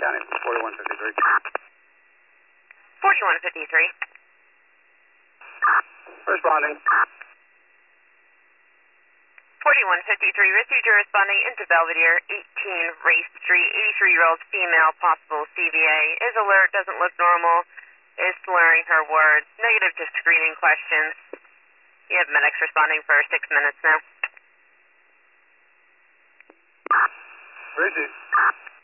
County, 4153. 4153. Responding. 4153, received your responding into Belvedere, 18 Race Street, 83-year-old female, possible CVA. Is alert, doesn't look normal, is slurring her words. Negative to screening questions. You have medics responding for 6 minutes now. Richard.